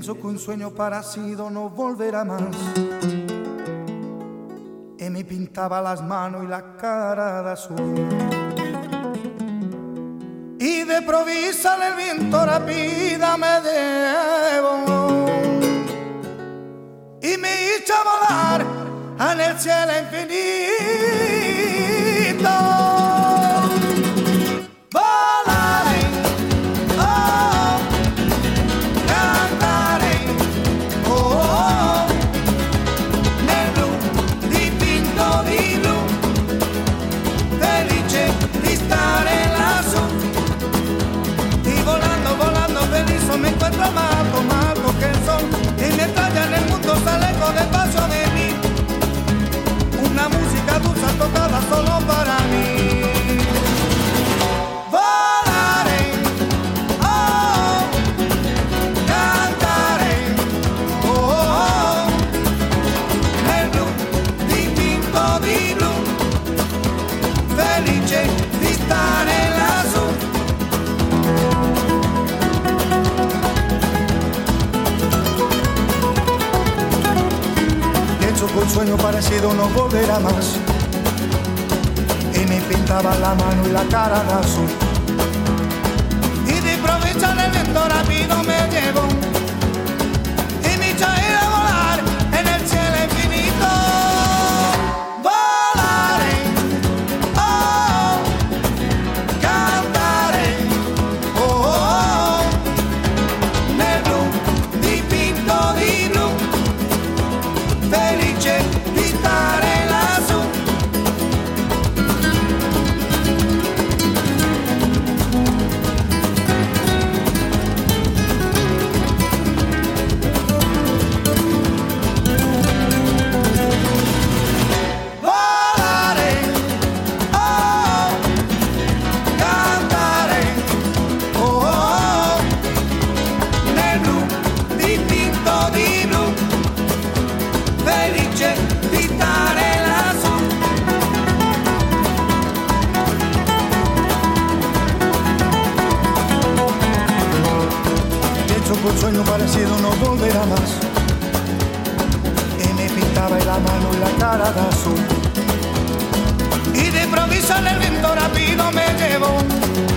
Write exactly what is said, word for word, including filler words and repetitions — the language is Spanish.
Pienso que un sueño parecido no volverá más. Y me pintaba las manos y la cara de azul. Y de provisa el viento rápida me llevó y me hizo volar en el cielo infinito. Me encuentro más más que el sol y me talla en el mundo, sale con el paso de mí. Una música dulce tocada solo para mí. Volaré, oh, cantaré, oh, oh, nel blu dipinto di blu, felice di stare lassù. Con sueño parecido no volverá más. Y me pintaba la mano y la cara de azul. Y de improviso el viento rápido me llevó y me hizo ir a volar en el cielo infinito. Volaré, oh, cantaré, oh, oh, nel blu dipinto di blu, felice di stare lassù. Volare, oh, cantare, oh, oh, nel blu dipinto di blu, felice di stare lassù. Pienso que un sueño parecido no volverá más. Y me pintaba la mano y la cara de azul. Y de improviso el viento rápido me llevó